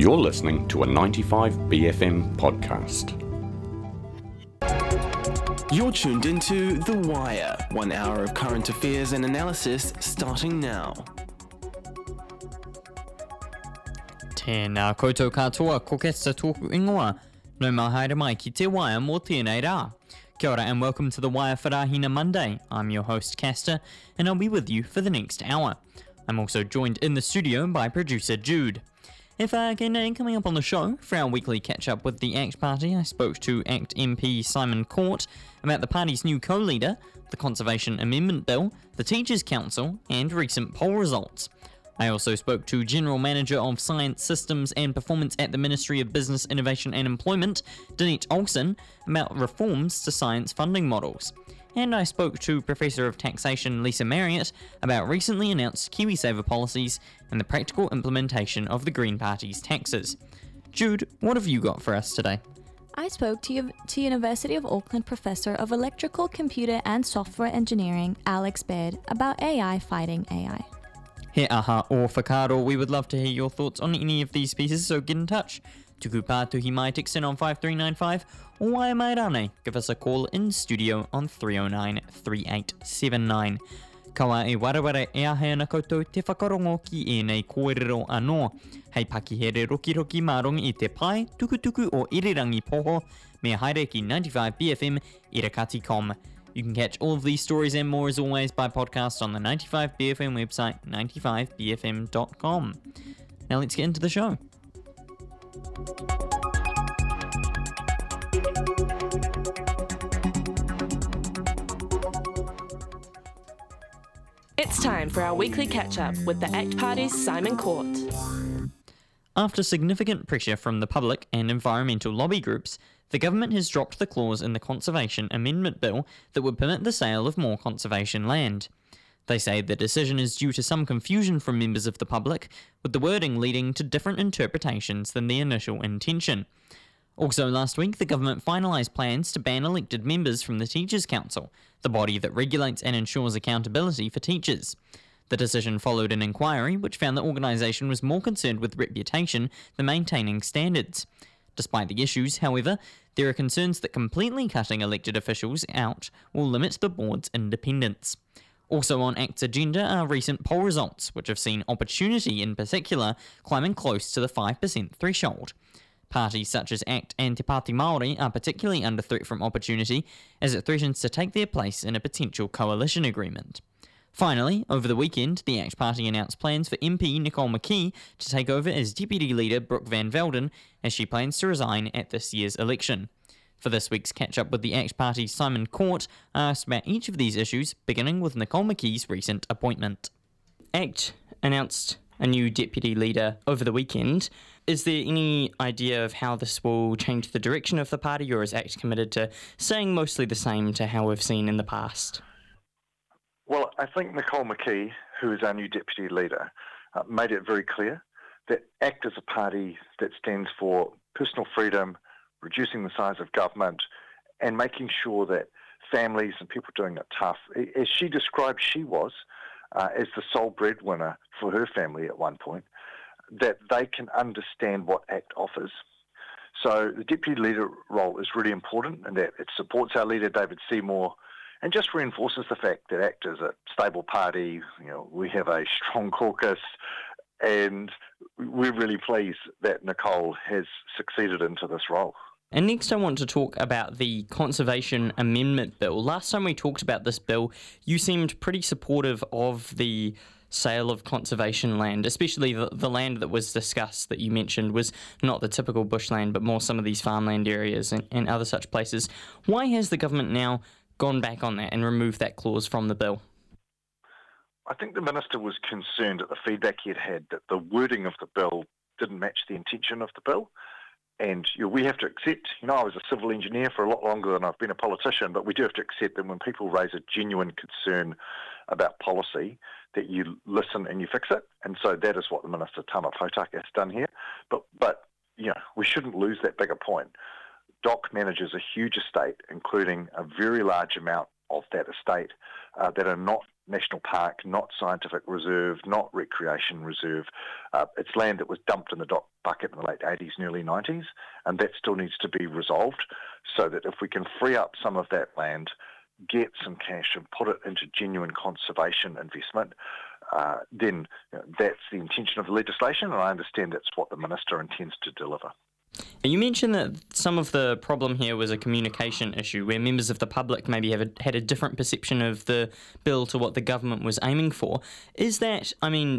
You're listening to a 95BFM podcast. You're tuned into The Wire, 1 hour of current affairs and analysis starting now. Tēnā koutou katoa, ko kesta tōku ingoa. No mahaere mai ki te Wire mō tēnei rā. Kia ora and welcome to The Wire for Rahina Monday. I'm your host Castor, and I'll be with you for the next hour. I'm also joined in the studio by producer Jude. Coming up on the show, for our weekly catch-up with the ACT Party, I spoke to ACT MP Simon Court about the party's new co-leader, the Conservation Amendment Bill, the Teachers' Council, and recent poll results. I also spoke to General Manager of Science Systems and Performance at the Ministry of Business, Innovation and Employment, Danette Olsen, about reforms to science funding models. And I spoke to Professor of Taxation Lisa Marriott about recently announced KiwiSaver policies and the practical implementation of the Green Party's taxes. Jude, what have you got for us today? I spoke to University of Auckland Professor of Electrical, Computer and Software Engineering, Alex Baird, about AI fighting AI. He aha o whakaaro, we would love to hear your thoughts on any of these pieces, so get in touch. Tuku pātuhi mai, text in on 5395, or waia mai rānei, give us a call in studio on 309 3879. Kawa e warawara e ahea na koutou te whakarongo ki e nei kōrero anō. Hei pakihere roki mārongi I te pai, tukutuku o irirangi poho, me haere ki 95BFM irakati.com. You can catch all of these stories and more as always by podcast on the 95BFM website, 95BFM.com. Now let's get into the show. It's time for our weekly catch-up with the ACT Party's Simon Court. After significant pressure from the public and environmental lobby groups, the government has dropped the clause in the Conservation Amendment Bill that would permit the sale of more conservation land. They say the decision is due to some confusion from members of the public, with the wording leading to different interpretations than the initial intention. Also last week, the government finalised plans to ban elected members from the Teachers' Council, the body that regulates and ensures accountability for teachers. The decision followed an inquiry which found the organisation was more concerned with reputation than maintaining standards. Despite the issues, however, there are concerns that completely cutting elected officials out will limit the board's independence. Also on ACT's agenda are recent poll results, which have seen Opportunity in particular climbing close to the 5% threshold. Parties such as ACT and Te Pāti Māori are particularly under threat from Opportunity, as it threatens to take their place in a potential coalition agreement. Finally, over the weekend, the ACT Party announced plans for MP Nicole McKee to take over as Deputy Leader Brooke Van Velden, as she plans to resign at this year's election. For this week's catch-up with the ACT Party's Simon Court, I asked about each of these issues, beginning with Nicole McKee's recent appointment. ACT announced a new Deputy Leader over the weekend. Is there any idea of how this will change the direction of the party, or is ACT committed to staying mostly the same to how we've seen in the past? Well, I think Nicole McKee, who is our new Deputy Leader, made it very clear that ACT is a party that stands for personal freedom, reducing the size of government, and making sure that families and people doing it tough, as she described she was, as the sole breadwinner for her family at one point, that they can understand what ACT offers. So the Deputy Leader role is really important, and that it supports our leader, David Seymour, and just reinforces the fact that ACT is a stable party. You know, we have a strong caucus, and we're really pleased that Nicole has succeeded into this role. And next I want to talk about the Conservation Amendment Bill. Last time we talked about this bill, you seemed pretty supportive of the sale of conservation land, especially the land that was discussed that you mentioned was not the typical bushland, but more some of these farmland areas and other such places. Why has the government now gone back on that and removed that clause from the bill? I think the Minister was concerned at the feedback he had that the wording of the bill didn't match the intention of the bill. And we have to accept, I was a civil engineer for a lot longer than I've been a politician, but we do have to accept that when people raise a genuine concern about policy, that you listen and you fix it. And so that is what the Minister Tama Potaka has done here. But we shouldn't lose that bigger point. DOC manages a huge estate, including a very large amount of that estate that are not national park, not scientific reserve, not recreation reserve. It's land that was dumped in the bucket in the late 80s and early 90s, and that still needs to be resolved so that if we can free up some of that land, get some cash and put it into genuine conservation investment, then that's the intention of the legislation, and I understand that's what the Minister intends to deliver. You mentioned that some of the problem here was a communication issue where members of the public maybe had a different perception of the bill to what the government was aiming for. Is that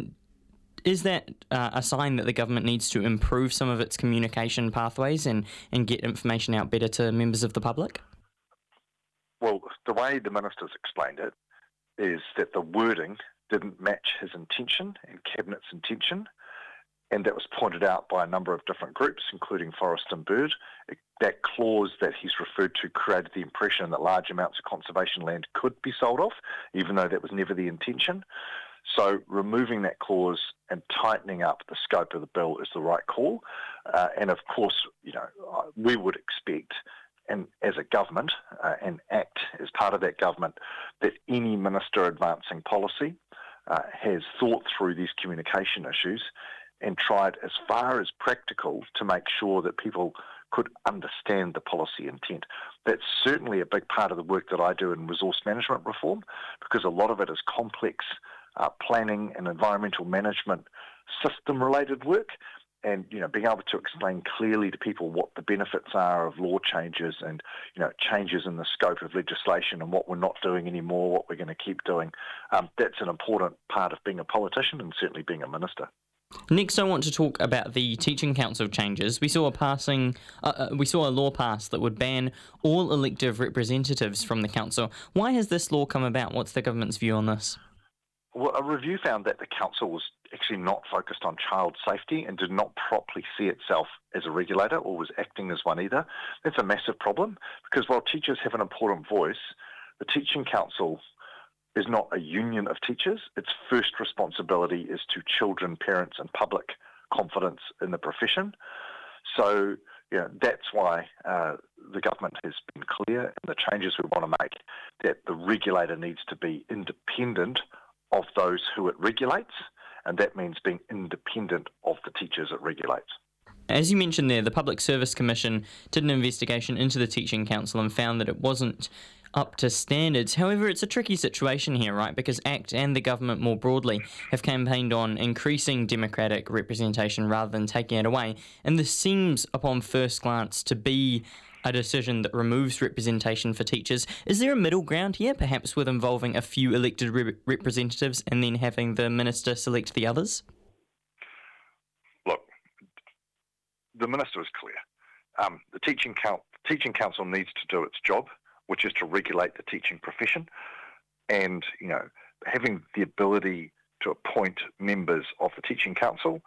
a sign that the government needs to improve some of its communication pathways and get information out better to members of the public? Well, the way the Minister's explained it is that the wording didn't match his intention and Cabinet's intention, and that was pointed out by a number of different groups, including Forest and Bird. That clause that he's referred to created the impression that large amounts of conservation land could be sold off, even though that was never the intention. So removing that clause and tightening up the scope of the bill is the right call. And of course, we would expect, and as a government, and act as part of that government, that any minister advancing policy has thought through these communication issues and tried as far as practical to make sure that people could understand the policy intent. That's certainly a big part of the work that I do in resource management reform, because a lot of it is complex planning and environmental management system-related work, and being able to explain clearly to people what the benefits are of law changes and changes in the scope of legislation and what we're not doing anymore, what we're going to keep doing. That's an important part of being a politician and certainly being a minister. Next, I want to talk about the Teaching Council changes. We saw a law passed that would ban all elective representatives from the council. Why has this law come about? What's the government's view on this? Well, a review found that the council was actually not focused on child safety and did not properly see itself as a regulator or was acting as one either. That's a massive problem, because while teachers have an important voice, the Teaching Council is not a union of teachers. Its first responsibility is to children, parents and public confidence in the profession. So that's why the government has been clear in the changes we want to make, that the regulator needs to be independent of those who it regulates, and that means being independent of the teachers it regulates. As you mentioned there, the Public Service Commission did an investigation into the Teaching Council and found that it wasn't up to standards. However, it's a tricky situation here, right? Because ACT and the government more broadly have campaigned on increasing democratic representation rather than taking it away. And this seems, upon first glance, to be a decision that removes representation for teachers. Is there a middle ground here, perhaps with involving a few elected representatives and then having the minister select the others? Look, the minister is clear. The Teaching Council needs to do its job, which is to regulate the teaching profession, and having the ability to appoint members of the Teaching Council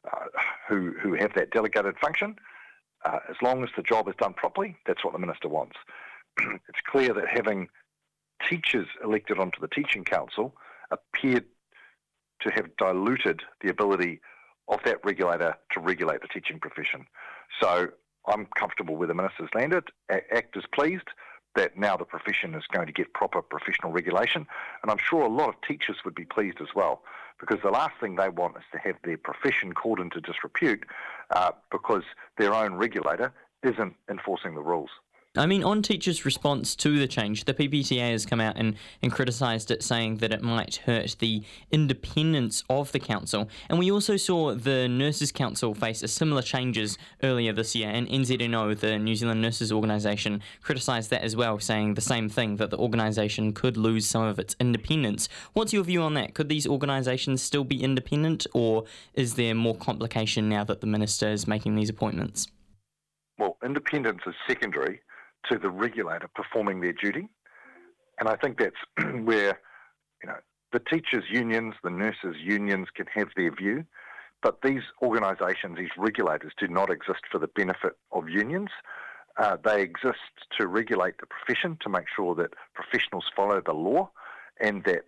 who have that delegated function. As long as the job is done properly, that's what the minister wants. It's clear that having teachers elected onto the Teaching Council appeared to have diluted the ability of that regulator to regulate the teaching profession. So I'm comfortable where the minister's landed. ACT is pleased that now the profession is going to get proper professional regulation, and I'm sure a lot of teachers would be pleased as well, because the last thing they want is to have their profession called into disrepute because their own regulator isn't enforcing the rules. I mean, on teachers' response to the change, the PPTA has come out and criticised it, saying that it might hurt the independence of the council. And we also saw the Nurses' Council face a similar changes earlier this year, and NZNO, the New Zealand Nurses Organisation, criticised that as well, saying the same thing, that the organisation could lose some of its independence. What's your view on that? Could these organisations still be independent, or is there more complication now that the minister is making these appointments? Well, independence is secondary to the regulator performing their duty. And I think that's where, the teachers' unions, the nurses' unions can have their view, but these organisations, these regulators, do not exist for the benefit of unions. They exist to regulate the profession, to make sure that professionals follow the law, and that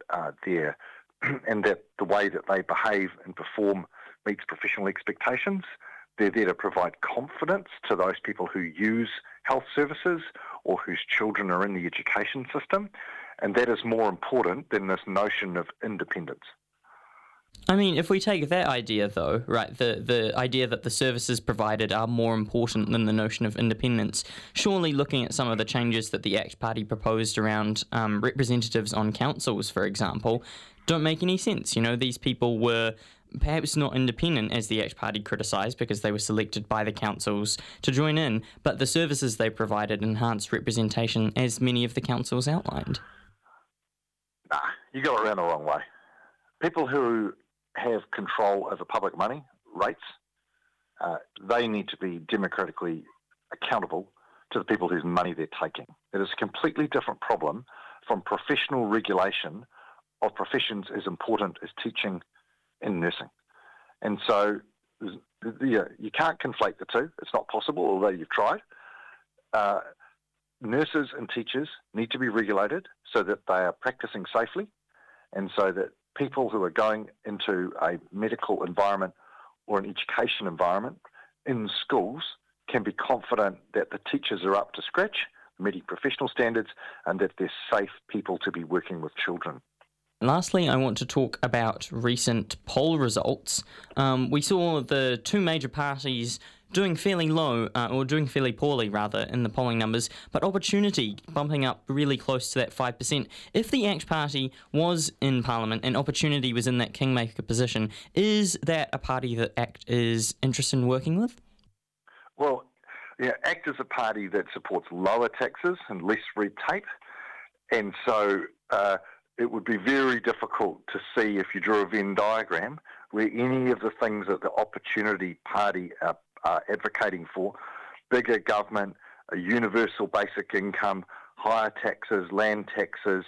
that the way that they behave and perform meets professional expectations. They're there to provide confidence to those people who use health services or whose children are in the education system. And that is more important than this notion of independence. I mean, if we take that idea, though, right, the idea that the services provided are more important than the notion of independence, surely looking at some of the changes that the ACT Party proposed around representatives on councils, for example, don't make any sense. You know, these people were perhaps not independent, as the ACT Party criticised, because they were selected by the councils to join in, but the services they provided enhanced representation, as many of the councils outlined. Nah, you got it around the wrong way. People who have control over public money, rates, they need to be democratically accountable to the people whose money they're taking. It is a completely different problem from professional regulation of professions as important as teaching and nursing. And so you can't conflate the two. It's not possible, although you've tried. Nurses and teachers need to be regulated so that they are practicing safely, and so that people who are going into a medical environment or an education environment in schools can be confident that the teachers are up to scratch, meeting professional standards, and that they're safe people to be working with children. Lastly, I want to talk about recent poll results. We saw the two major parties doing fairly low, or doing fairly poorly rather, in the polling numbers, but Opportunity bumping up really close to that 5%. If the ACT Party was in Parliament and Opportunity was in that kingmaker position, is that a party that ACT is interested in working with? Well, yeah, ACT is a party that supports lower taxes and less red tape, and so it would be very difficult to see, if you drew a Venn diagram, where any of the things that the Opportunity Party are advocating for, bigger government, a universal basic income, higher taxes, land taxes,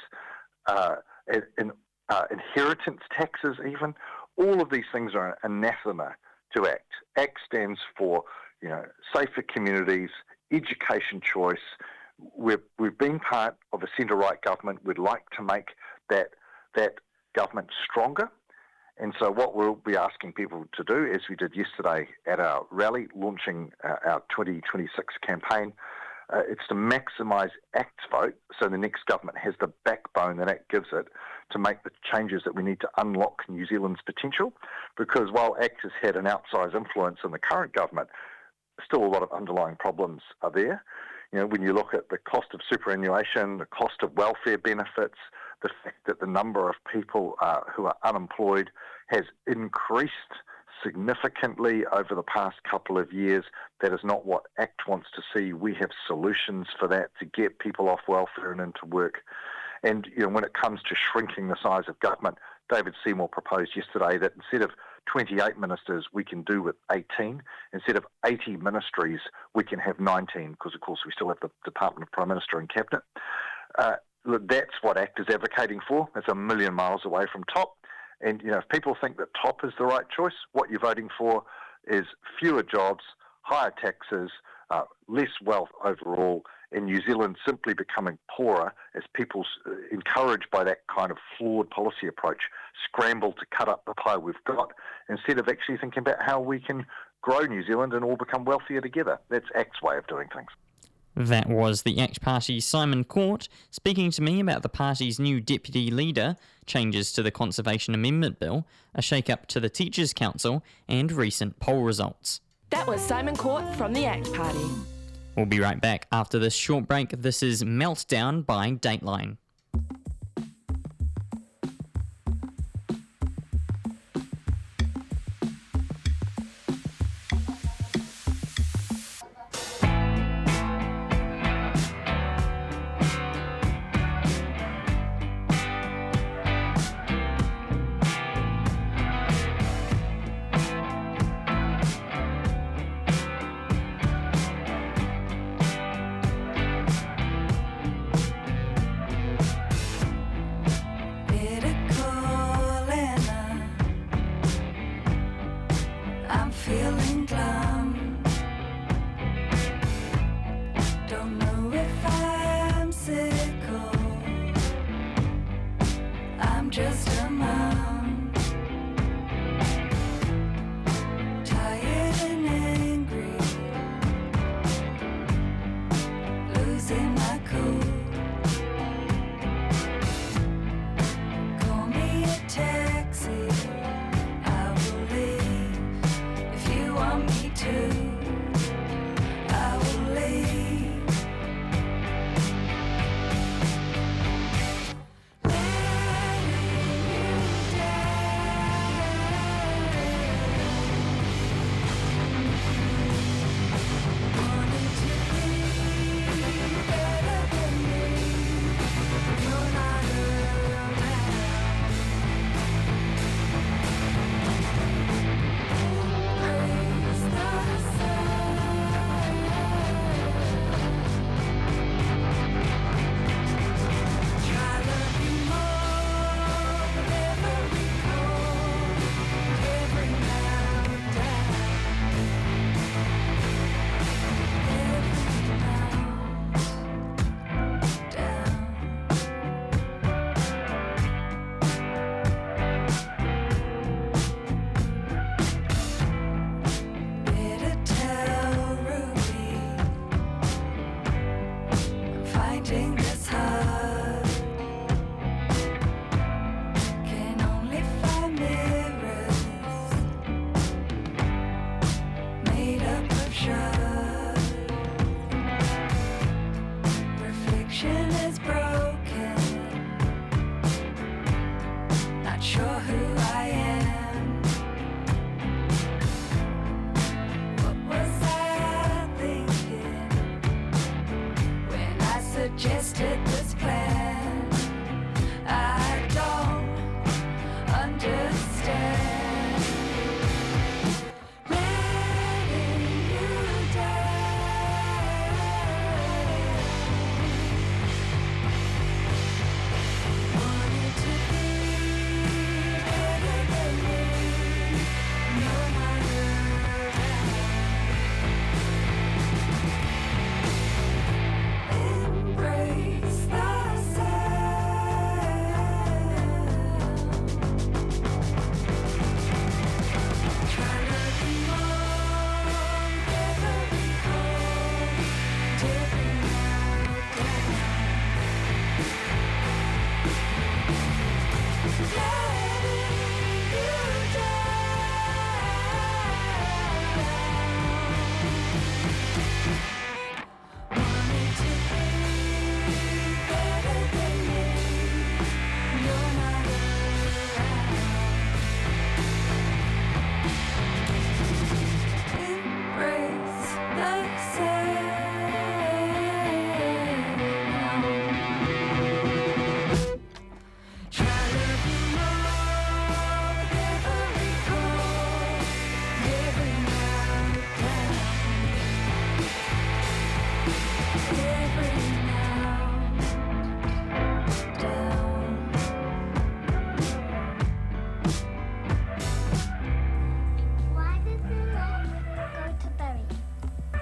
inheritance taxes even, all of these things are anathema to ACT. ACT stands for, safer communities, education choice. We've been part of a centre-right government. We'd like to make that government stronger. And so what we'll be asking people to do, as we did yesterday at our rally, launching our 2026 campaign, it's to maximise ACT's vote so the next government has the backbone that ACT gives it to make the changes that we need to unlock New Zealand's potential. Because while ACT has had an outsized influence in the current government, still a lot of underlying problems are there. When you look at the cost of superannuation, the cost of welfare benefits, the fact that the number of people who are unemployed has increased significantly over the past couple of years. That is not what ACT wants to see. We have solutions for that to get people off welfare and into work. And when it comes to shrinking the size of government, David Seymour proposed yesterday that instead of 28 ministers, we can do with 18. Instead of 80 ministries, we can have 19, because, of course, we still have the Department of Prime Minister and Cabinet. That's what ACT is advocating for. It's a million miles away from top. And, if people think that top is the right choice, what you're voting for is fewer jobs, higher taxes, less wealth overall, and New Zealand simply becoming poorer as people, encouraged by that kind of flawed policy approach, scramble to cut up the pie we've got, instead of actually thinking about how we can grow New Zealand and all become wealthier together. That's ACT's way of doing things. That was the ACT Party's Simon Court speaking to me about the party's new deputy leader, changes to the Conservation Amendment Bill, a shake-up to the Teachers' Council, and recent poll results. That was Simon Court from the ACT Party. We'll be right back after this short break. This is Meltdown by Dateline.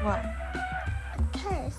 What? Because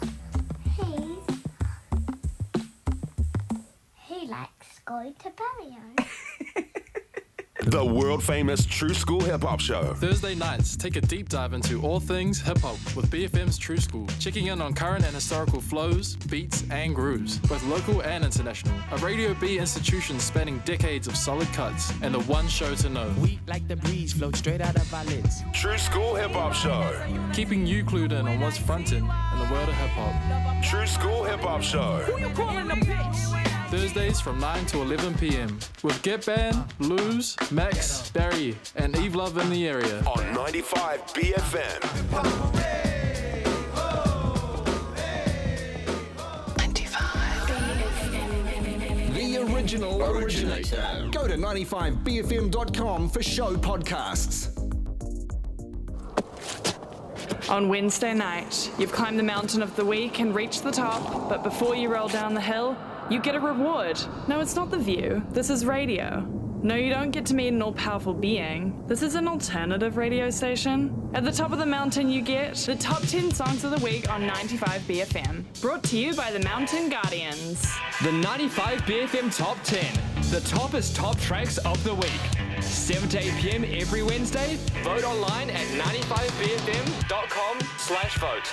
he likes going to Barrio. The world-famous True School Hip Hop Show. Thursday nights, take a deep dive into all things hip-hop with BFM's True School, checking in on current and historical flows, beats and grooves, both local and international. A Radio B institution spanning decades of solid cuts, and the one show to know. We, like the breeze, float straight out of our lids. True School Hip Hop Show. Keeping you clued in on what's frontin' in the world of hip-hop. True School Hip Hop Show. Who you calling a bitch? Thursdays from 9 to 11 p.m. with Get Ban, Luz, Max, Barry, and Eve Love in the area. On 95 BFM. 95. The original originator. Go to 95bfm.com for show podcasts. On Wednesday night, you've climbed the mountain of the week and reached the top, but before you roll down the hill, you get a reward. No, it's not the view. This is radio. No, you don't get to meet an all-powerful being. This is an alternative radio station. At the top of the mountain, you get the top 10 songs of the week on 95 BFM. Brought to you by the Mountain Guardians. The 95 BFM Top 10. The toppest top tracks of the week. 7 to 8 p.m. every Wednesday. Vote online at 95bfm.com/vote.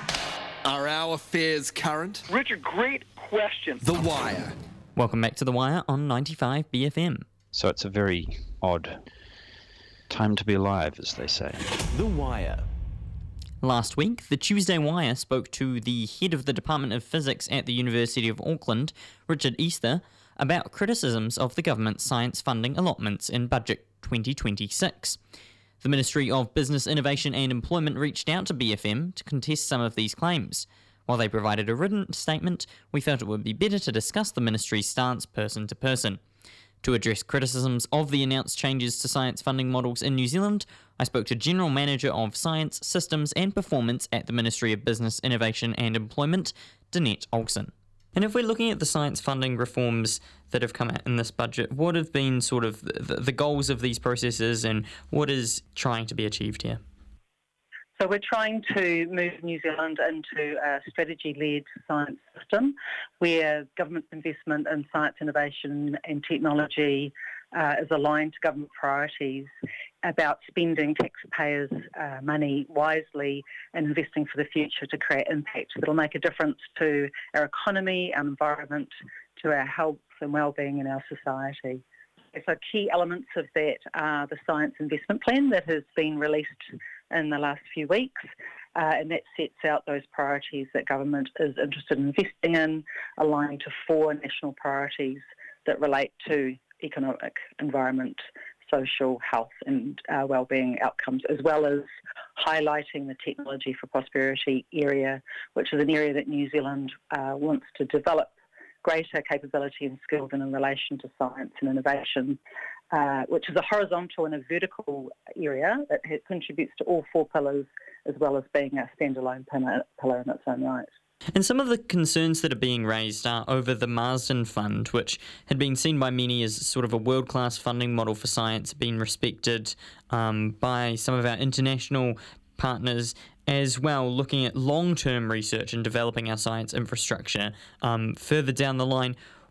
Are our affairs current? Richard, great question. The Wire. Welcome back to The Wire on 95 BFM. So it's a very odd time to be alive, as they say. The Wire. Last week, the Tuesday Wire spoke to the head of the Department of Physics at the University of Auckland, Richard Easter, about criticisms of the government's science funding allotments in Budget 2026. The Ministry of Business, Innovation and Employment reached out to BFM to contest some of these claims. While they provided a written statement, we felt it would be better to discuss the ministry's stance person to person. To address criticisms of the announced changes to science funding models in New Zealand, I spoke to General Manager of Science, Systems and Performance at the Ministry of Business, Innovation and Employment, Danette Olsen. And if we're looking at the science funding reforms that have come out in this budget, what have been sort of the goals of these processes and what is trying to be achieved here? So we're trying to move New Zealand into a strategy-led science system where government's investment in science innovation and technology is aligned to government priorities about spending taxpayers' money wisely and investing for the future to create impact that will make a difference to our economy, our environment, to our health and well-being in our society. So key elements of that are the Science Investment Plan that has been released in the last few weeks, and that sets out those priorities that government is interested in investing in, aligning to 4 national priorities that relate to economic, environment, social, health and wellbeing outcomes, as well as highlighting the Technology for Prosperity area, which is an area that New Zealand wants to develop greater capability and skills in relation to science and innovation, which is a horizontal and a vertical area that contributes to all 4 pillars, as well as being a standalone pillar in its own right. And some of the concerns that are being raised are over the Marsden Fund, which had been seen by many as sort of a world-class funding model for science, being respected by some of our international partners as well, looking at long-term research and developing our science infrastructure further down the line.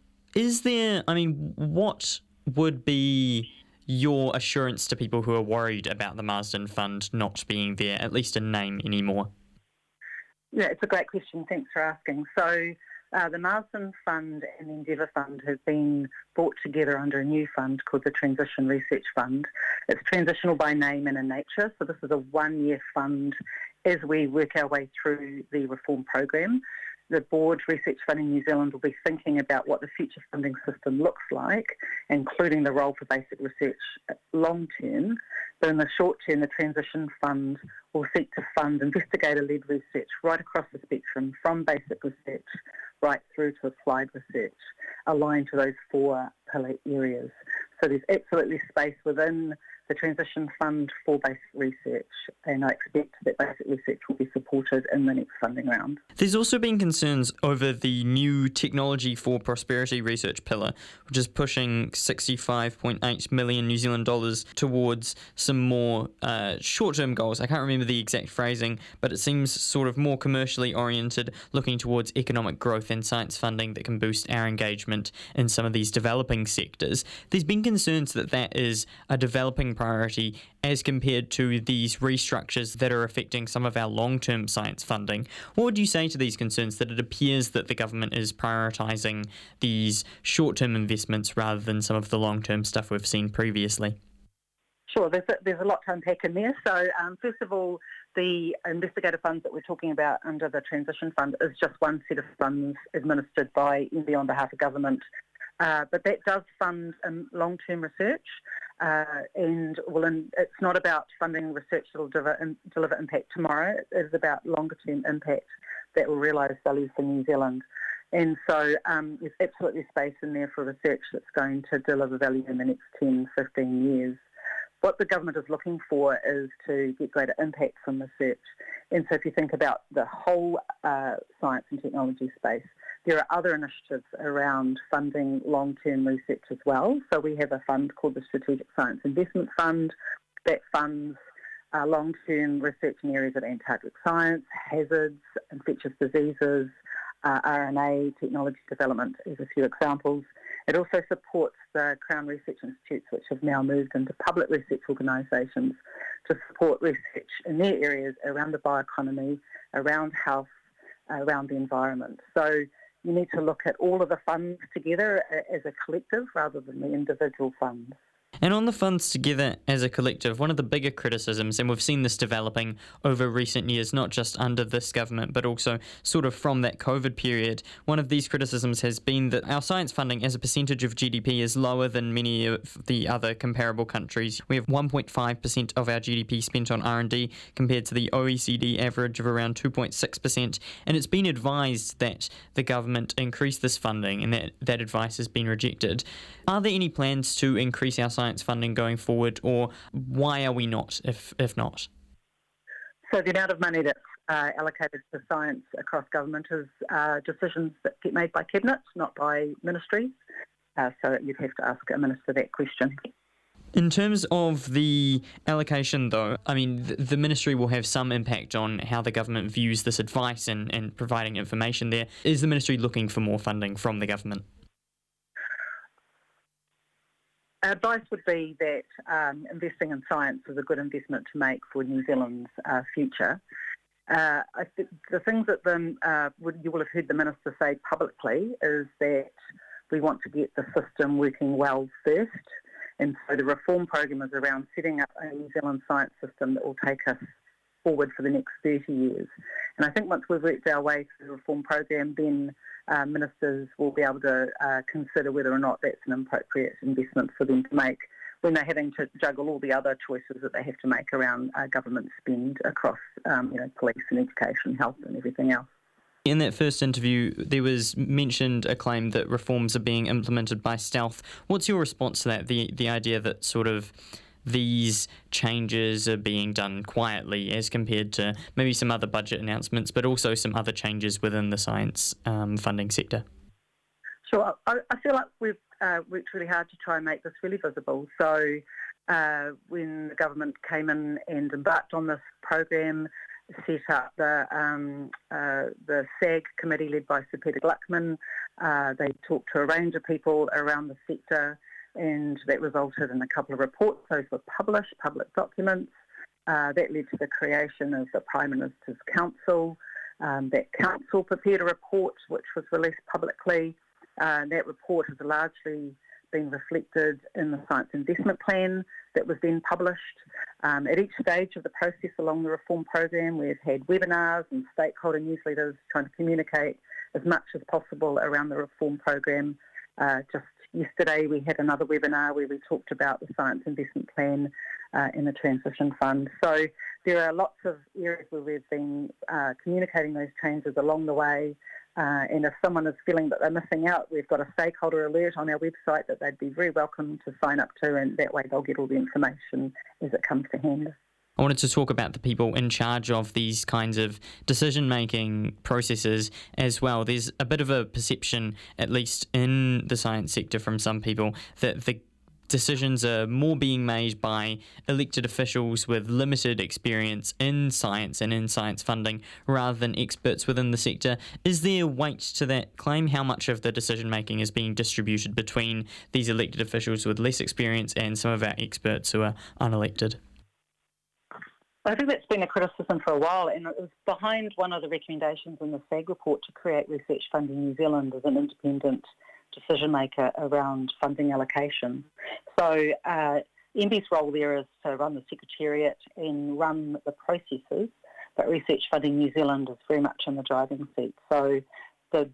What would be your assurance to people who are worried about the Marsden Fund not being there, at least in name, anymore? Yeah, it's a great question. Thanks for asking. So the Marsden Fund and the Endeavour Fund have been brought together under a new fund called the Transition Research Fund. It's transitional by name and in nature, so this is a 1-year fund as we work our way through the reform program. The Board Research Fund in New Zealand will be thinking about what the future funding system looks like, including the role for basic research long term. But in the short term, the Transition Fund will seek to fund investigator-led research right across the spectrum, from basic research right through to applied research, aligned to those 4 pillar areas. So there's absolutely space within the Transition Fund for Basic Research, and I expect that basic research will be supported in the next funding round. There's also been concerns over the new Technology for Prosperity Research pillar, which is pushing $65.8 million New Zealand dollars towards some more short-term goals. I can't remember the exact phrasing, but it seems sort of more commercially oriented, looking towards economic growth and science funding that can boost our engagement in some of these developing sectors. There's been concerns that that is a developing priority as compared to these restructures that are affecting some of our long-term science funding. What would you say to these concerns, that it appears that the government is prioritising these short-term investments rather than some of the long-term stuff we've seen previously? Sure, there's a lot to unpack in there. So first of all, the investigator funds that we're talking about under the Transition Fund is just one set of funds administered by MBIE on behalf of government. But that does fund long-term research, and it's not about funding research that will deliver impact tomorrow. It is about longer-term impact that will realise value for New Zealand. And so there's absolutely space in there for research that's going to deliver value in the next 10, 15 years. What the government is looking for is to get greater impact from research. And so if you think about the whole science and technology space, there are other initiatives around funding long-term research as well. So we have a fund called the Strategic Science Investment Fund that funds long-term research in areas of Antarctic science, hazards, infectious diseases, RNA, technology development as a few examples. It also supports the Crown Research Institutes, which have now moved into public research organisations to support research in their areas around the bioeconomy, around health, around the environment. So you need to look at all of the funds together as a collective rather than the individual funds. And on the funds together as a collective, one of the bigger criticisms, and we've seen this developing over recent years, not just under this government, but also sort of from that COVID period, one of these criticisms has been that our science funding as a percentage of GDP is lower than many of the other comparable countries. We have 1.5% of our GDP spent on R&D compared to the OECD average of around 2.6%, and it's been advised that the government increase this funding, and that advice has been rejected. Are there any plans to increase our science funding going forward, or why are we not, if not? So the amount of money that's allocated to science across government is decisions that get made by Cabinet, not by ministries. So you'd have to ask a minister that question. In terms of the allocation, though, I mean, the ministry will have some impact on how the government views this advice and providing information there. Is the ministry looking for more funding from the government? Our advice would be that investing in science is a good investment to make for New Zealand's future. I think the things that you will have heard the Minister say publicly is that we want to get the system working well first. And so the reform program is around setting up a New Zealand science system that will take us forward for the next 30 years. And I think once we've worked our way through the reform program, then ministers will be able to consider whether or not that's an appropriate investment for them to make when they're having to juggle all the other choices that they have to make around government spend across police and education, health and everything else. In that first interview, there was mentioned a claim that reforms are being implemented by stealth. What's your response to that, the idea that sort of these changes are being done quietly as compared to maybe some other budget announcements, but also some other changes within the science funding sector? Sure. I feel like we've worked really hard to try and make this really visible. So when the government came in and embarked on this program, set up the SAG committee led by Sir Peter Gluckman, they talked to a range of people around the sector, and that resulted in a couple of reports. Those were published, public documents. That led to the creation of the Prime Minister's Council. That council prepared a report which was released publicly. That report has largely been reflected in the Science Investment Plan that was then published. At each stage of the process along the reform program, we've had webinars and stakeholder newsletters trying to communicate as much as possible around the reform program. Just yesterday we had another webinar where we talked about the Science Investment Plan and the Transition Fund. So there are lots of areas where we've been communicating those changes along the way. And if someone is feeling that they're missing out, we've got a stakeholder alert on our website that they'd be very welcome to sign up to, and that way they'll get all the information as it comes to hand. I wanted to talk about the people in charge of these kinds of decision-making processes as well. There's a bit of a perception, at least in the science sector from some people, that the decisions are more being made by elected officials with limited experience in science and in science funding rather than experts within the sector. Is there weight to that claim? How much of the decision-making is being distributed between these elected officials with less experience and some of our experts who are unelected? I think that's been a criticism for a while, and it was behind one of the recommendations in the SAG report to create Research Funding New Zealand as an independent decision maker around funding allocation. So MB's role there is to run the Secretariat and run the processes, but Research Funding New Zealand is very much in the driving seat. So the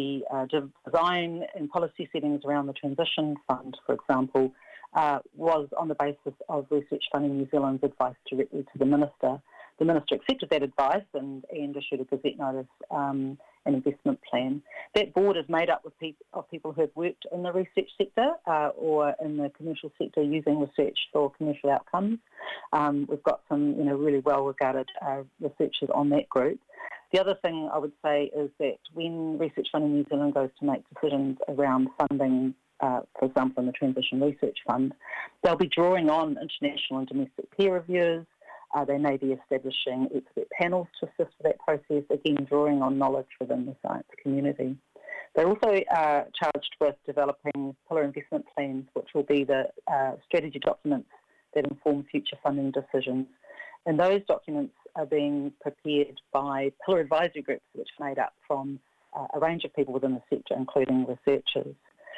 design and policy settings around the Transition Fund, for example, was on the basis of Research Funding New Zealand's advice directly to the Minister. The Minister accepted that advice and issued a Gazette notice and investment plan. That board is made up of people who have worked in the research sector or in the commercial sector using research for commercial outcomes. We've got some really well-regarded researchers on that group. The other thing I would say is that when Research Funding New Zealand goes to make decisions around funding, for example, in the Transition Research Fund, they'll be drawing on international and domestic peer reviewers. They may be establishing expert panels to assist with that process, again, drawing on knowledge within the science community. They're also charged with developing pillar investment plans, which will be the strategy documents that inform future funding decisions. And those documents are being prepared by pillar advisory groups, which are made up from a range of people within the sector, including researchers.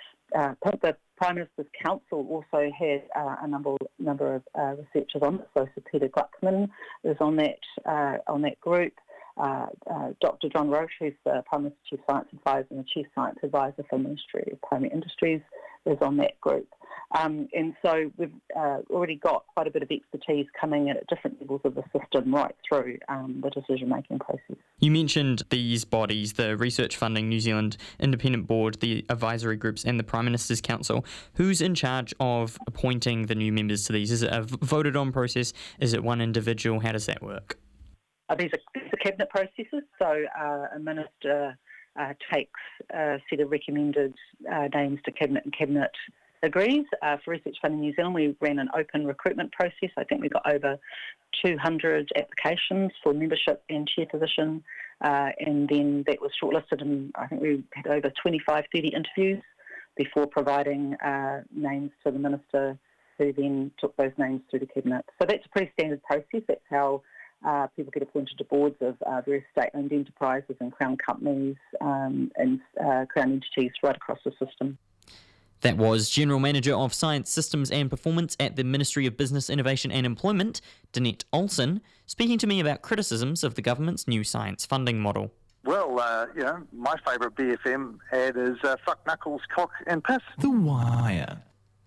The Prime Minister's Council also had a number of researchers on it. So Sir Peter Glucksmann is on that group. Dr. John Roche, who's the Prime Minister's Chief Science Advisor and the Chief Science Advisor for the Ministry of Primary Industries, is on that group. And so we've already got quite a bit of expertise coming in at different levels of the system right through the decision-making process. You mentioned these bodies, the Research Funding New Zealand Independent Board, the advisory groups and the Prime Minister's Council. Who's in charge of appointing the new members to these? Is it a voted-on process? Is it one individual? How does that work? These are cabinet processes, so a minister takes a set of recommended names to cabinet and cabinet agrees. For Research Funding New Zealand, we ran an open recruitment process. I think we got over 200 applications for membership and chair position, and then that was shortlisted, and I think we had over 25, 30 interviews before providing names to the minister, who then took those names through the cabinet. So that's a pretty standard process. That's how people get appointed to boards of various state-owned enterprises and Crown companies and Crown entities right across the system. That was General Manager of Science Systems and Performance at the Ministry of Business, Innovation and Employment, Danette Olsen, speaking to me about criticisms of the government's new science funding model. Well, my favourite BFM ad is fuck knuckles, cock and piss. The Wire.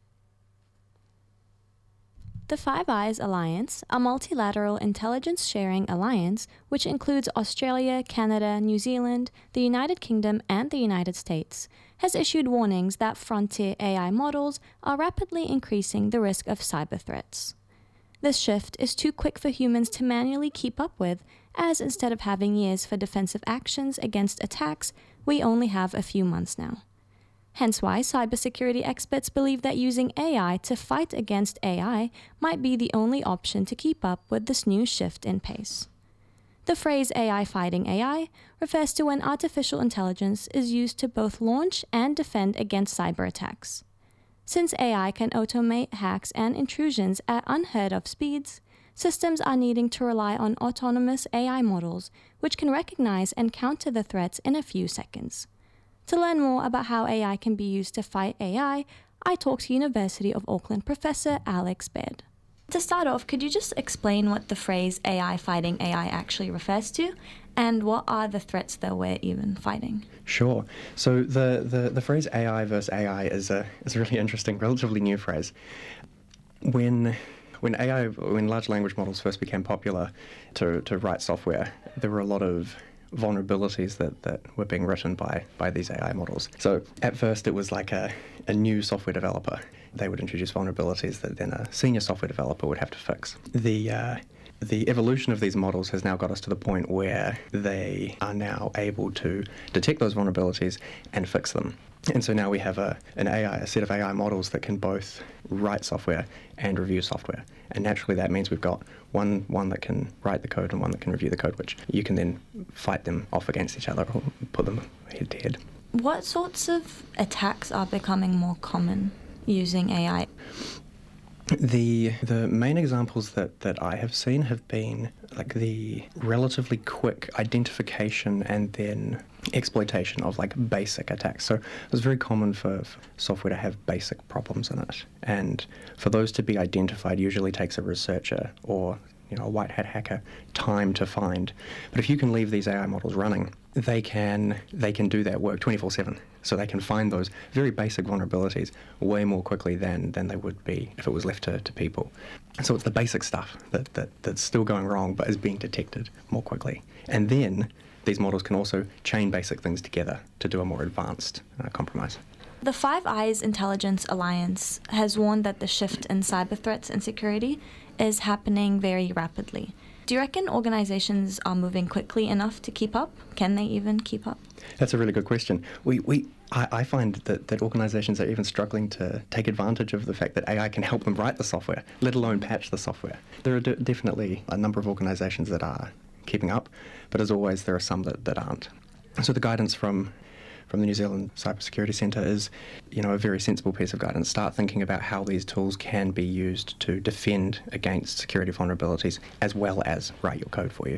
The Five Eyes Alliance, a multilateral intelligence-sharing alliance which includes Australia, Canada, New Zealand, the United Kingdom and the United States, has issued warnings that frontier AI models are rapidly increasing the risk of cyber threats. This shift is too quick for humans to manually keep up with, as instead of having years for defensive actions against attacks, we only have a few months now. Hence why cybersecurity experts believe that using AI to fight against AI might be the only option to keep up with this new shift in pace. The phrase AI fighting AI refers to when artificial intelligence is used to both launch and defend against cyber attacks. Since AI can automate hacks and intrusions at unheard of speeds, systems are needing to rely on autonomous AI models which can recognize and counter the threats in a few seconds. To learn more about how AI can be used to fight AI, I talked to University of Auckland Professor Alex Baird. To start off, could you just explain what the phrase AI fighting AI actually refers to, and what are the threats that we're even fighting? Sure. So the phrase AI versus AI is a really interesting, relatively new phrase. When large language models first became popular to write software, there were a lot of vulnerabilities that were being written by these AI models. So at first it was like a new software developer. They would introduce vulnerabilities that then a senior software developer would have to fix. The evolution of these models has now got us to the point where they are now able to detect those vulnerabilities and fix them. And so now we have a set of AI models that can both write software and review software. And naturally that means we've got one that can write the code and one that can review the code, which you can then fight them off against each other or put them head to head. What sorts of attacks are becoming more common using AI? The main examples that I have seen have been like the relatively quick identification and then exploitation of like basic attacks. So it was very common for software to have basic problems in it, and for those to be identified usually takes a researcher or a white hat hacker time to find. But if you can leave these AI models running, they can do that work 24/7. So they can find those very basic vulnerabilities way more quickly than they would be if it was left to people. So it's the basic stuff that's still going wrong but is being detected more quickly. And then these models can also chain basic things together to do a more advanced compromise. The Five Eyes Intelligence Alliance has warned that the shift in cyber threats and security is happening very rapidly. Do you reckon organizations are moving quickly enough to keep up? Can they even keep up? That's a really good question. I find that organizations are even struggling to take advantage of the fact that AI can help them write the software, let alone patch the software. There are definitely a number of organizations that are keeping up, but as always, there are some that aren't. So the guidance from the New Zealand Cybersecurity Centre is, a very sensible piece of guidance. Start thinking about how these tools can be used to defend against security vulnerabilities as well as write your code for you.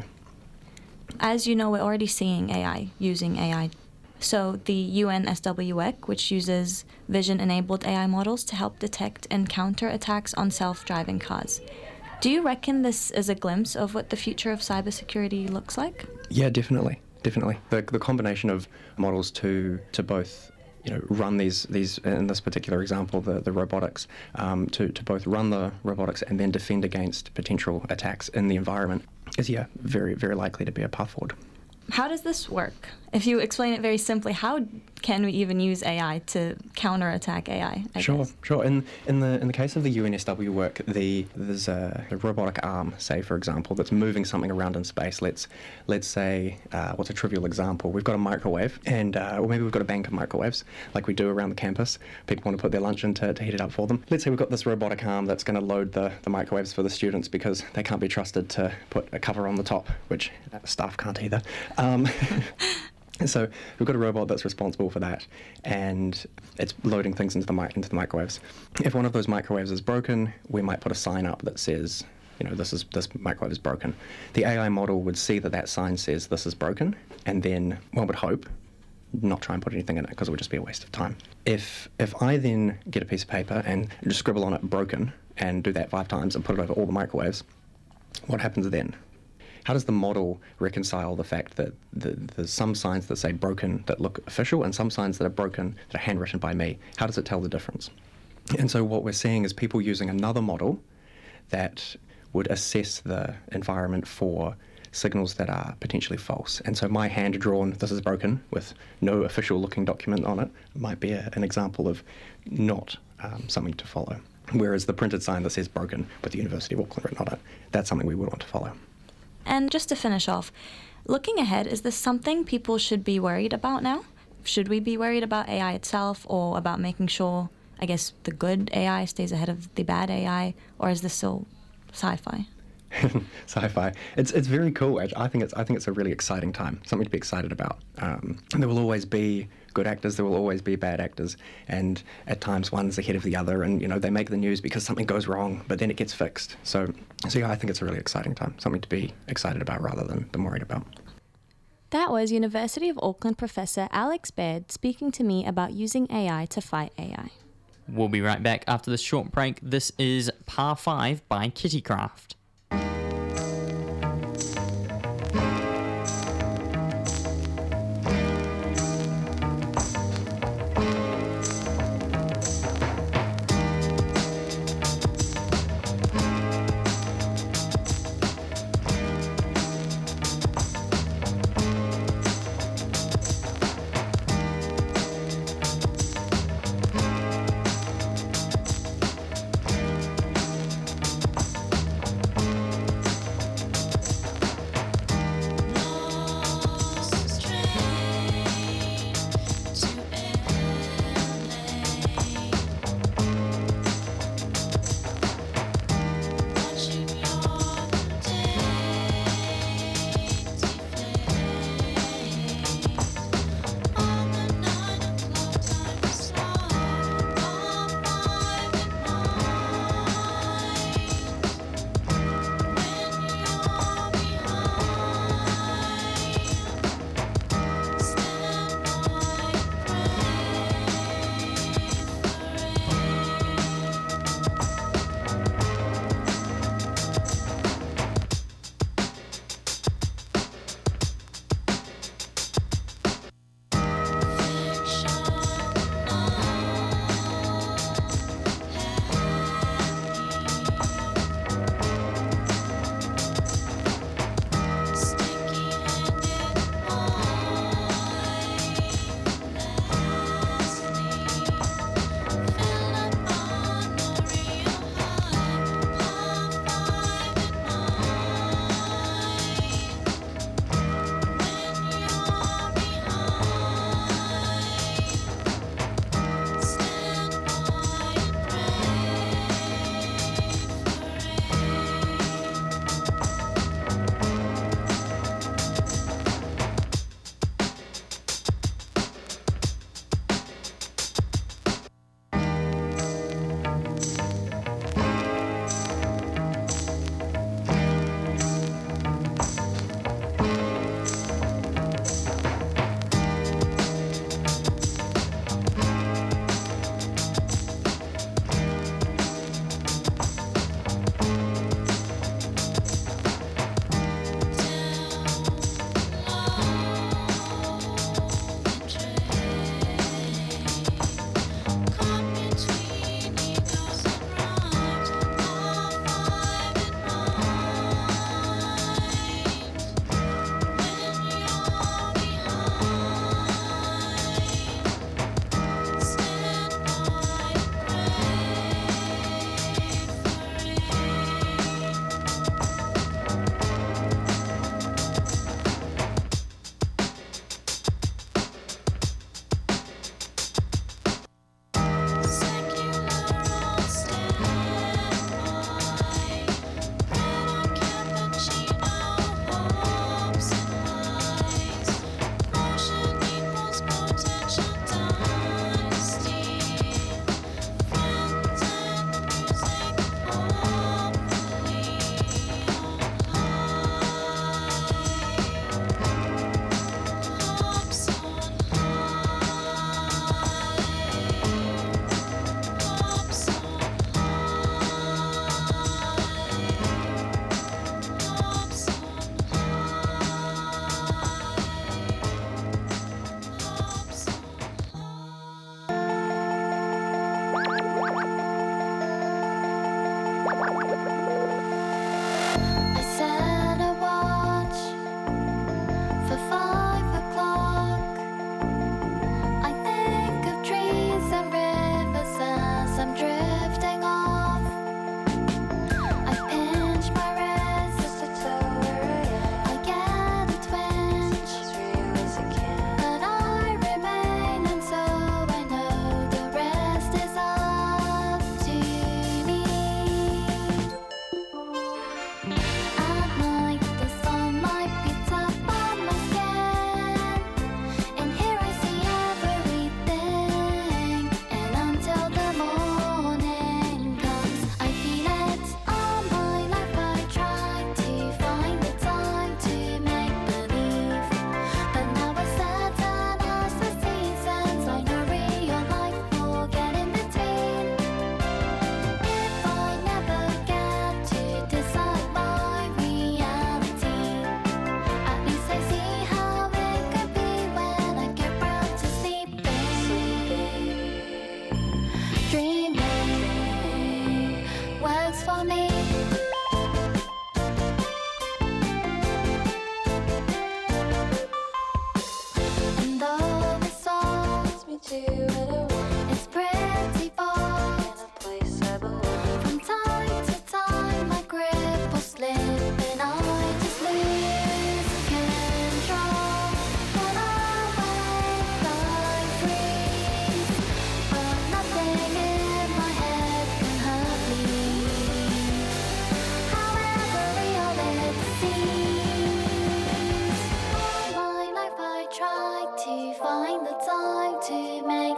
As you know, we're already seeing AI, using AI. So the UN SWEC, which uses vision-enabled AI models to help detect and counter attacks on self-driving cars. Do you reckon this is a glimpse of what the future of cybersecurity looks like? Yeah, definitely. The combination of models to both run these in this particular example the robotics to both run the robotics and then defend against potential attacks in the environment is very, very likely to be a path forward. How does this work? If you explain it very simply, how can we even use AI to counterattack AI? Sure. In the case of the UNSW work, there's a robotic arm, say for example, that's moving something around in space. Let's say, what's a trivial example? We've got a microwave, and or maybe we've got a bank of microwaves, like we do around the campus. People want to put their lunch in to heat it up for them. Let's say we've got this robotic arm that's going to load the microwaves for the students because they can't be trusted to put a cover on the top, which staff can't either. So we've got a robot that's responsible for that, and it's loading things into the microwaves. If one of those microwaves is broken, we might put a sign up that says, this microwave is broken. The AI model would see that sign says this is broken, and then one would hope not try and put anything in it because it would just be a waste of time. If I then get a piece of paper and just scribble on it broken and do that 5 times and put it over all the microwaves, what happens then? How does the model reconcile the fact that there's some signs that say broken that look official and some signs that are broken that are handwritten by me? How does it tell the difference? And so what we're seeing is people using another model that would assess the environment for signals that are potentially false. And so my hand-drawn, this is broken, with no official-looking document on it, might be an example of not something to follow. Whereas the printed sign that says broken with the University of Auckland written on it, that's something we would want to follow. And just to finish off, looking ahead, is this something people should be worried about now? Should we be worried about AI itself or about making sure, the good AI stays ahead of the bad AI? Or is this still sci-fi? Sci-fi. It's very cool. I think it's a really exciting time, something to be excited about. There will always be good actors, there will always be bad actors, and at times one's ahead of the other, and they make the news because something goes wrong, but then it gets fixed. So I think it's a really exciting time, something to be excited about rather than worried about. That was University of Auckland professor Alex Baird speaking to me about using AI to fight AI. We'll be right back after this short break. This is Par 5 by Kittycraft.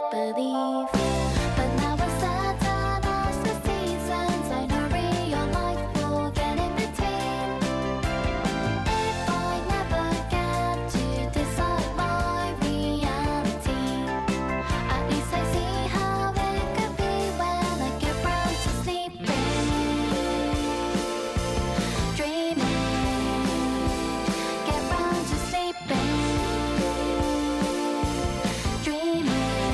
make-believe. But now it's sad time as the seasons, I know real life will get in between. If I never get to decide my reality, at least I see how it could be when I get round to sleeping, dreaming, get round to sleeping, dreaming.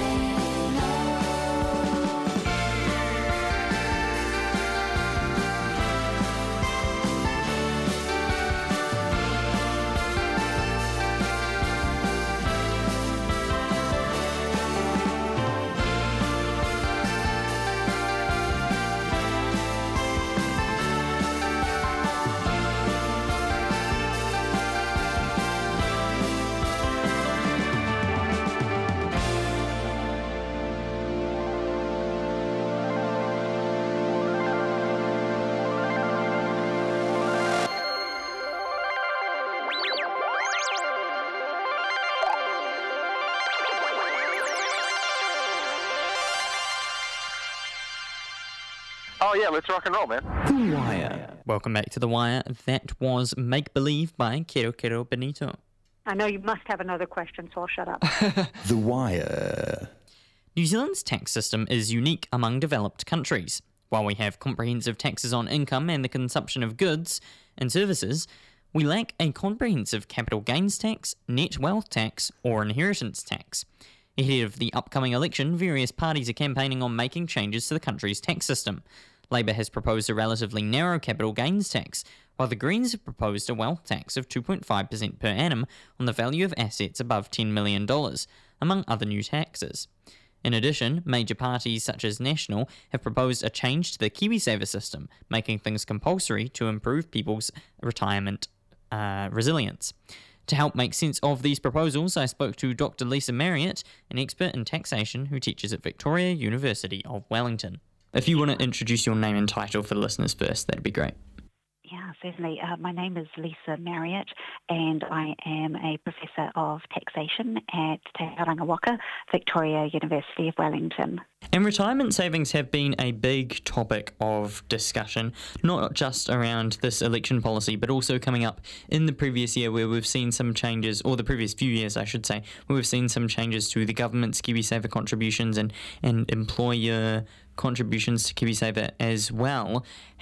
Oh yeah, let's rock and roll, man. The Wire. Welcome back to The Wire. That was Make Believe by Kero Kero Benito. I know you must have another question, so I'll shut up. The Wire. New Zealand's tax system is unique among developed countries. While we have comprehensive taxes on income and the consumption of goods and services, we lack a comprehensive capital gains tax, net wealth tax, or inheritance tax. Ahead of the upcoming election, various parties are campaigning on making changes to the country's tax system. Labour has proposed a relatively narrow capital gains tax, while the Greens have proposed a wealth tax of 2.5% per annum on the value of assets above $10 million, among other new taxes. In addition, major parties such as National have proposed a change to the KiwiSaver system, making things compulsory to improve people's retirement resilience. To help make sense of these proposals, I spoke to Dr. Lisa Marriott, an expert in taxation who teaches at Victoria University of Wellington. If you want to introduce your name and title for the listeners first, that'd be great. Yeah, certainly. My name is Lisa Marriott, and I am a Professor of Taxation at Te Arangi Waka, Victoria University of Wellington. And retirement savings have been a big topic of discussion, not just around this election policy, but also coming up in the previous year where we've seen some changes, or the previous few years, I should say, where we've seen some changes to the government's KiwiSaver contributions and employer contributions to KiwiSaver as well.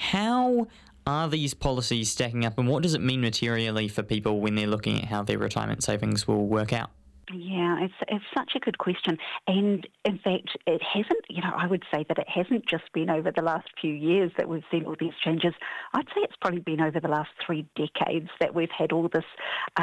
How are these policies stacking up, and what does it mean materially for people when they're looking at how their retirement savings will work out? Yeah, it's such a good question. And in fact, it hasn't, I would say that it hasn't just been over the last few years that we've seen all these changes. I'd say it's probably been over the last 3 decades that we've had all this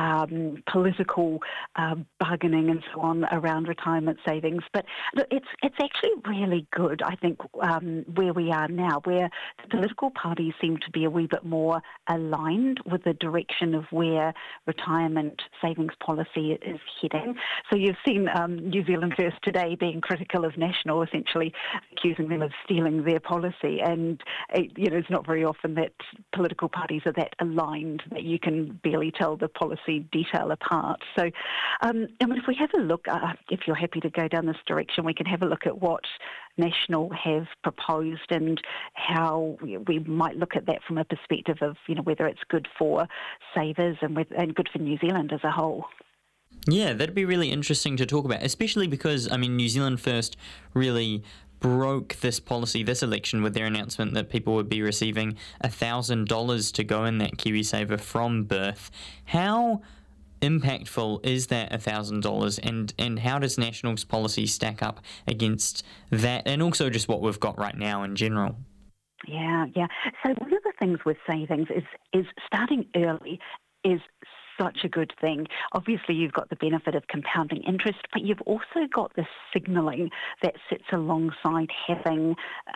political bargaining and so on around retirement savings. But look, it's actually really good, I think, where we are now, where the political parties seem to be a wee bit more aligned with the direction of where retirement savings policy is heading. So you've seen New Zealand First today being critical of National, essentially accusing them of stealing their policy. And, it's not very often that political parties are that aligned that you can barely tell the policy detail apart. So, if we have a look, if you're happy to go down this direction, we can have a look at what National have proposed and how we might look at that from a perspective of, whether it's good for savers and good for New Zealand as a whole. Yeah, that'd be really interesting to talk about, especially because, New Zealand First really broke this policy this election with their announcement that people would be receiving $1,000 to go in that KiwiSaver from birth. How impactful is that $1,000, and how does National's policy stack up against that, and also just what we've got right now in general? Yeah. So one of the things with savings is starting early is such a good thing. Obviously, you've got the benefit of compounding interest, but you've also got the signalling that sits alongside having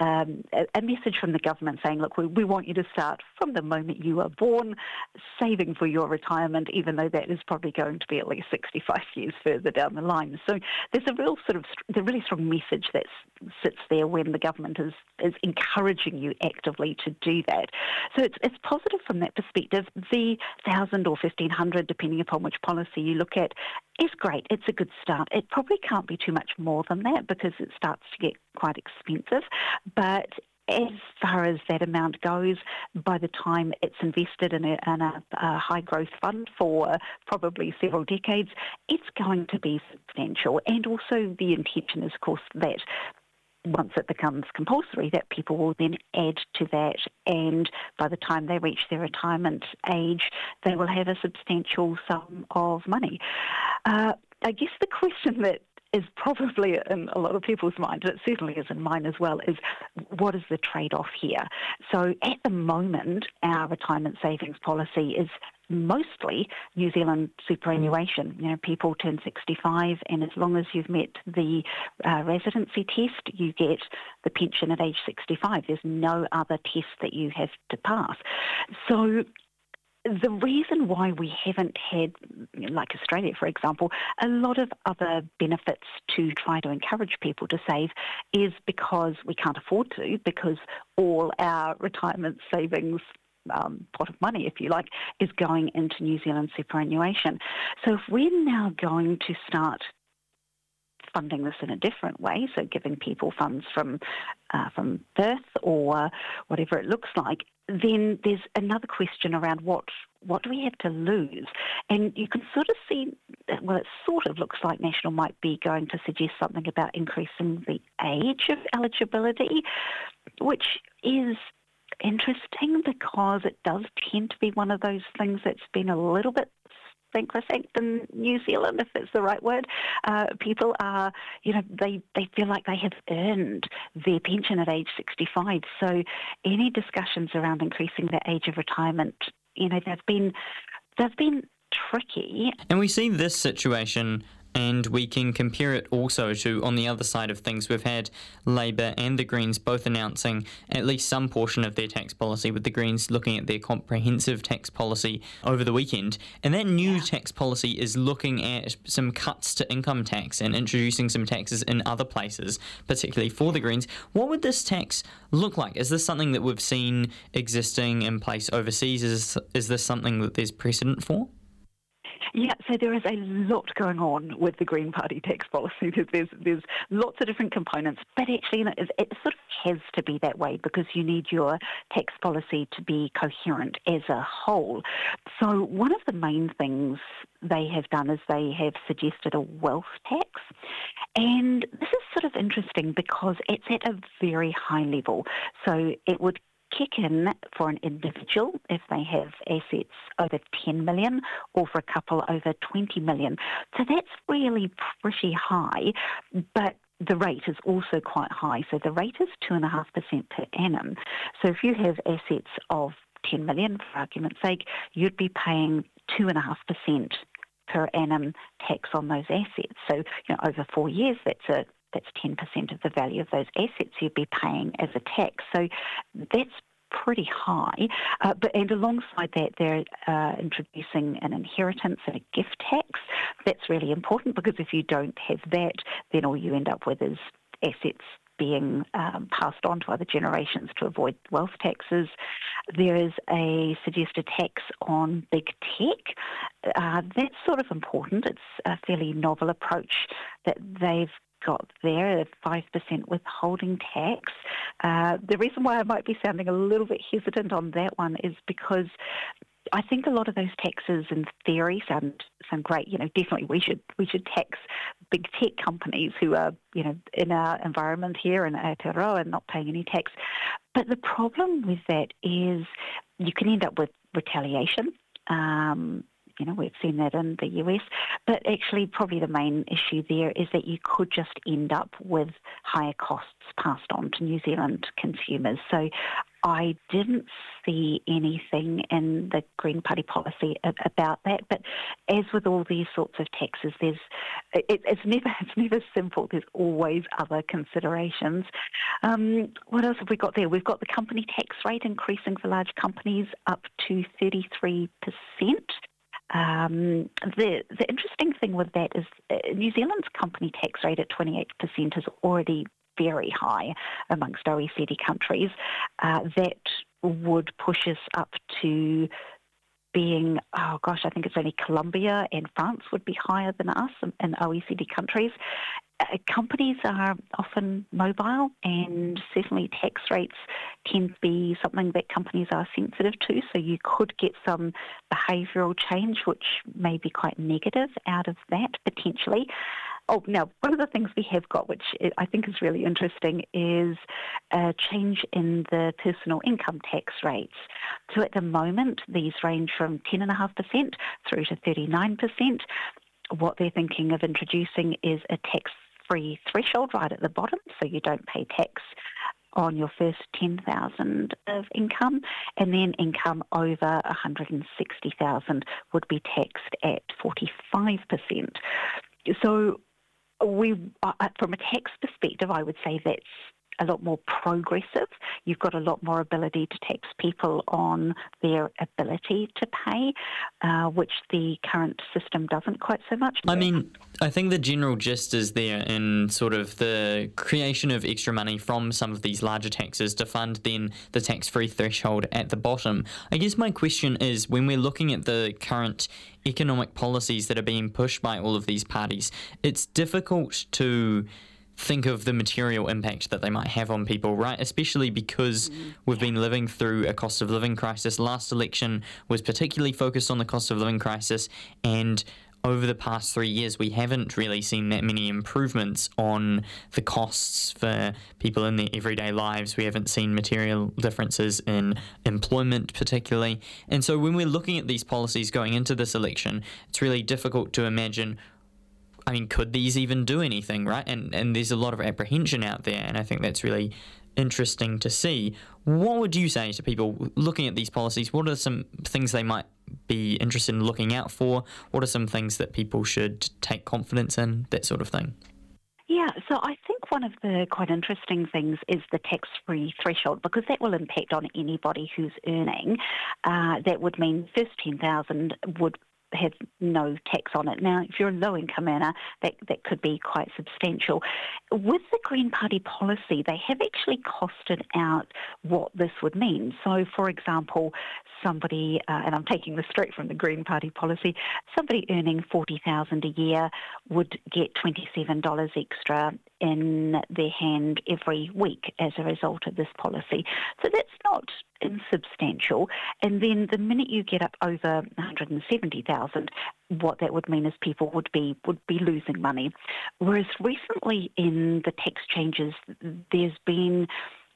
a message from the government saying, look, we want you to start from the moment you are born, saving for your retirement, even though that is probably going to be at least 65 years further down the line. So there's a really strong message that sits there when the government is encouraging you actively to do that. So it's positive from that perspective. The $1,000 or $1,500 $1,500, depending upon which policy you look at, is great. It's a good start. It probably can't be too much more than that because it starts to get quite expensive. But as far as that amount goes, by the time it's invested in a high growth fund for probably several decades, it's going to be substantial. And also the intention is, of course, that once it becomes compulsory, that people will then add to that, and by the time they reach their retirement age, they will have a substantial sum of money. I guess the question that is probably in a lot of people's minds, it certainly is in mine as well, is what is the trade-off here? So at the moment, our retirement savings policy is mostly New Zealand superannuation. You know, people turn 65, and as long as you've met the residency test, you get the pension at age 65. There's no other test that you have to pass. So the reason why we haven't had, like Australia, for example, a lot of other benefits to try to encourage people to save is because we can't afford to, because all our retirement savings pot of money, if you like, is going into New Zealand superannuation. So if we're now going to start funding this in a different way, so giving people funds from birth or whatever it looks like, then there's another question around what do we have to lose? And you can sort of see, well, it sort of looks like National might be going to suggest something about increasing the age of eligibility, which is interesting because it does tend to be one of those things that's been a little bit synchronistic in New Zealand, if that's the right word. People are, they feel like they have earned their pension at age 65. So any discussions around increasing the age of retirement, they've been tricky. And we see this situation, and we can compare it also to, on the other side of things, we've had Labour and the Greens both announcing at least some portion of their tax policy, with the Greens looking at their comprehensive tax policy over the weekend. And that new tax policy is looking at some cuts to income tax and introducing some taxes in other places, particularly for the Greens. What would this tax look like? Is this something that we've seen existing in place overseas? Is this something that there's precedent for? Yeah, so there is a lot going on with the Green Party tax policy. There's lots of different components, but actually it sort of has to be that way because you need your tax policy to be coherent as a whole. So one of the main things they have done is they have suggested a wealth tax, and this is sort of interesting because it's at a very high level. So it would kick in for an individual if they have assets over 10 million or for a couple over 20 million. So that's really pretty high, but the rate is also quite high. So the rate is 2.5% per annum. So if you have assets of 10 million, for argument's sake, you'd be paying 2.5% per annum tax on those assets. So, over 4 years, that's 10% of the value of those assets you'd be paying as a tax. So that's pretty high. And alongside that, they're introducing an inheritance and a gift tax. That's really important because if you don't have that, then all you end up with is assets being passed on to other generations to avoid wealth taxes. There is a suggested tax on big tech. That's sort of important. It's a fairly novel approach that they've got there, a 5% withholding tax. The reason why I might be sounding a little bit hesitant on that one is because I think a lot of those taxes in theory sound great. Definitely we should tax big tech companies who are, in our environment here in Aotearoa and not paying any tax. But the problem with that is you can end up with retaliation. We've seen that in the US, but actually probably the main issue there is that you could just end up with higher costs passed on to New Zealand consumers. So I didn't see anything in the Green Party policy about that. But as with all these sorts of taxes, it's never simple. There's always other considerations. What else have we got there? We've got the company tax rate increasing for large companies up to 33%. The interesting thing with that is New Zealand's company tax rate at 28% is already very high amongst OECD countries. That would push us up to being, I think it's only Colombia and France would be higher than us in OECD countries. Companies are often mobile, and certainly tax rates tend to be something that companies are sensitive to, so you could get some behavioural change which may be quite negative out of that potentially. Oh, now, one of the things we have got, which I think is really interesting, is a change in the personal income tax rates. So at the moment, these range from 10.5% through to 39%. What they're thinking of introducing is a tax-free threshold right at the bottom, so you don't pay tax on your first 10,000 of income, and then income over 160,000 would be taxed at 45%. So from a tax perspective, I would say that's a lot more progressive. You've got a lot more ability to tax people on their ability to pay, which the current system doesn't quite so much. I mean, I think the general gist is there in sort of the creation of extra money from some of these larger taxes to fund then the tax-free threshold at the bottom. I guess my question is, when we're looking at the current economic policies that are being pushed by all of these parties, it's difficult to think of the material impact that they might have on people, right? Especially because we've been living through a cost of living crisis. Last election was particularly focused on the cost of living crisis, and over the past 3 years, we haven't really seen that many improvements on the costs for people in their everyday lives. We haven't seen material differences in employment particularly. And so when we're looking at these policies going into this election, it's really difficult to imagine, I mean, could these even do anything, right? And there's a lot of apprehension out there, and I think that's really interesting to see. What would you say to people looking at these policies? What are some things they might be interested in looking out for? What are some things that people should take confidence in, that sort of thing? Yeah, so I think one of the quite interesting things is the tax-free threshold, because that will impact on anybody who's earning. That would mean first 10,000 would have no tax on it. Now, if you're a low-income earner, that could be quite substantial. With the Green Party policy, they have actually costed out what this would mean. So, for example, somebody, and I'm taking this straight from the Green Party policy, somebody earning $40,000 a year would get $27 extra in their hand every week as a result of this policy. So that's not insubstantial. And then the minute you get up over 170,000, what that would mean is people would be losing money. Whereas recently in the tax changes, there's been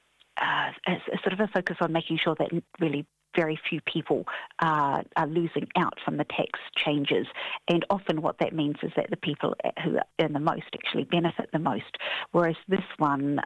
a sort of a focus on making sure that really very few people are losing out from the tax changes. And often what that means is that the people who earn the most actually benefit the most. Whereas this one,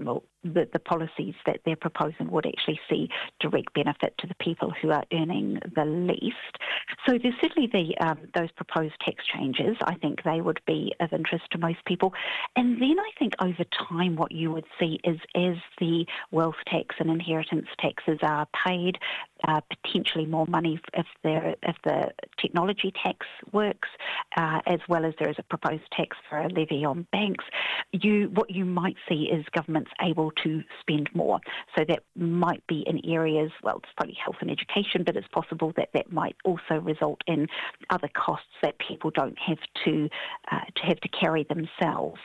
the policies that they're proposing would actually see direct benefit to the people who are earning the least. So there's certainly those proposed tax changes. I think they would be of interest to most people. And then I think over time what you would see is as the wealth tax and inheritance taxes are paid, potentially more money if the technology tax works, as well as there is a proposed tax for a levy on banks. What you might see is governments able to spend more. So that might be in areas, well, it's probably health and education, but it's possible that might also result in other costs that people don't have to carry themselves.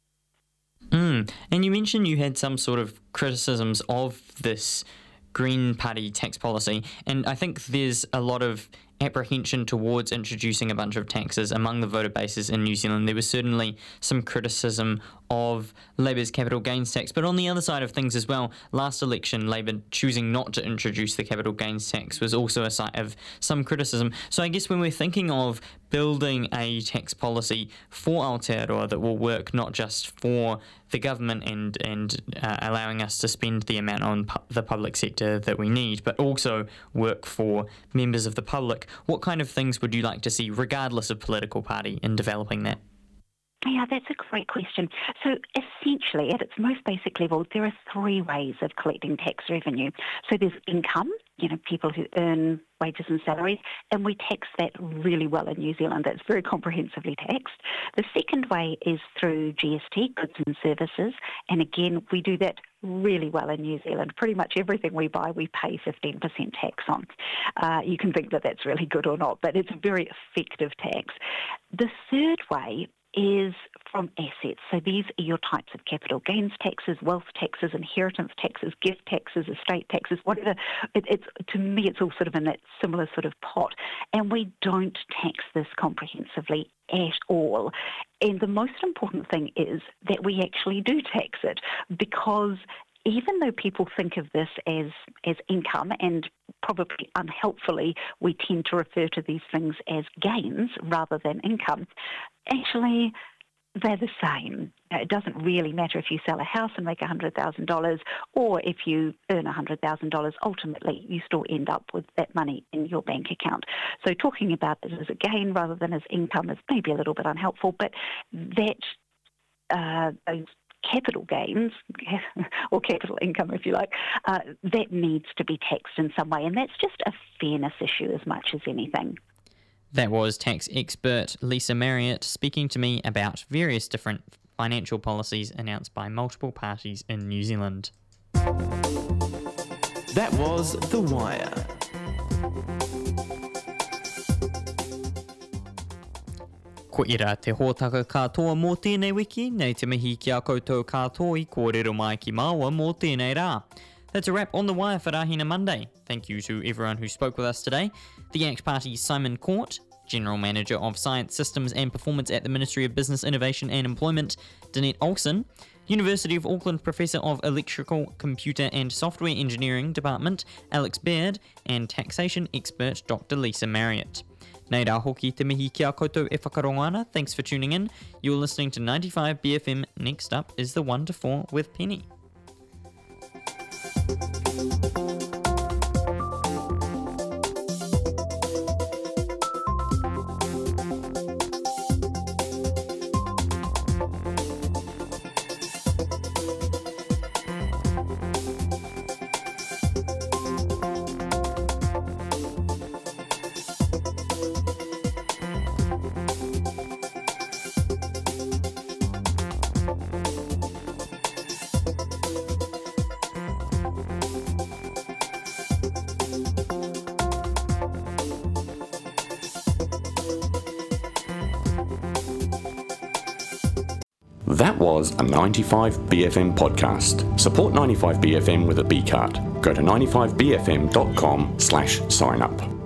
And you mentioned you had some sort of criticisms of this Green Party tax policy, and I think there's a lot of apprehension towards introducing a bunch of taxes among the voter bases in New Zealand. There was certainly some criticism of Labour's capital gains tax, but on the other side of things as well, last election Labour choosing not to introduce the capital gains tax was also a site of some criticism. So I guess when we're thinking of building a tax policy for Aotearoa that will work not just for the government and allowing us to spend the amount on the public sector that we need, but also work for members of the public, what kind of things would you like to see, regardless of political party, in developing that? Yeah, that's a great question. So essentially, at its most basic level, there are three ways of collecting tax revenue. So there's income, people who earn wages and salaries, and we tax that really well in New Zealand. That's very comprehensively taxed. The second way is through GST, goods and services, and again, we do that really well in New Zealand. Pretty much everything we buy, we pay 15% tax on. You can think that that's really good or not, but it's a very effective tax. The third way is from assets. So these are your types of capital gains taxes, wealth taxes, inheritance taxes, gift taxes, estate taxes, whatever. To me, it's all sort of in that similar sort of pot. And we don't tax this comprehensively at all. And the most important thing is that we actually do tax it, because even though people think of this as income, and probably unhelpfully we tend to refer to these things as gains rather than income, actually they're the same. It doesn't really matter if you sell a house and make $100,000 or if you earn $100,000. Ultimately, you still end up with that money in your bank account. So talking about it as a gain rather than as income is maybe a little bit unhelpful, but that those capital gains, or capital income if you like, that needs to be taxed in some way, and that's just a fairness issue as much as anything. That was tax expert Lisa Marriott speaking to me about various different financial policies announced by multiple parties in New Zealand. That was The Wire. Ko ira te hōtaka katoa mō tēnei wiki, nei te mihi ki a koutou katoa I kōrero mai ki māua mō tēnei rā. That's a wrap on The Wire for Rahina Monday. Thank you to everyone who spoke with us today. The ACT Party's Simon Court, General Manager of Science Systems and Performance at the Ministry of Business, Innovation and Employment, Danette Olsen, University of Auckland Professor of Electrical, Computer and Software Engineering Department, Alex Baird, and Taxation Expert Dr. Lisa Marriott. Nei rā hoki te mihi ki a koutou e whakarongo ana. Thanks for tuning in. You're listening to 95 BFM. Next up is the 1 to 4 with Penny. That was a 95 BFM podcast. Support 95 BFM with a B card. Go to 95bfm.com/sign up.